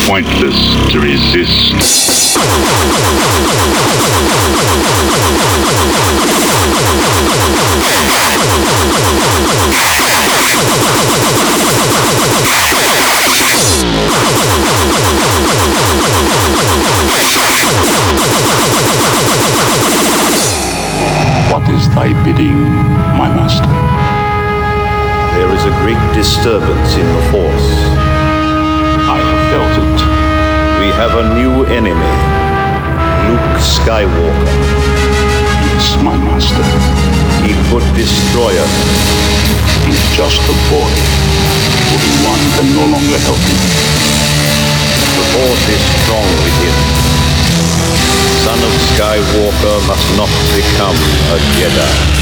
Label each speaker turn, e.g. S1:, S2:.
S1: pointless to resist. What is thy bidding, my master?
S2: There is a great disturbance in the Force.
S1: I have felt it.
S2: We have a new enemy, Luke Skywalker.
S1: Yes, my master.
S2: He could destroy us.
S1: He's just a boy. Obi-Wan can no longer help him.
S2: The Force is strong within. Son of Skywalker must not become a Jedi.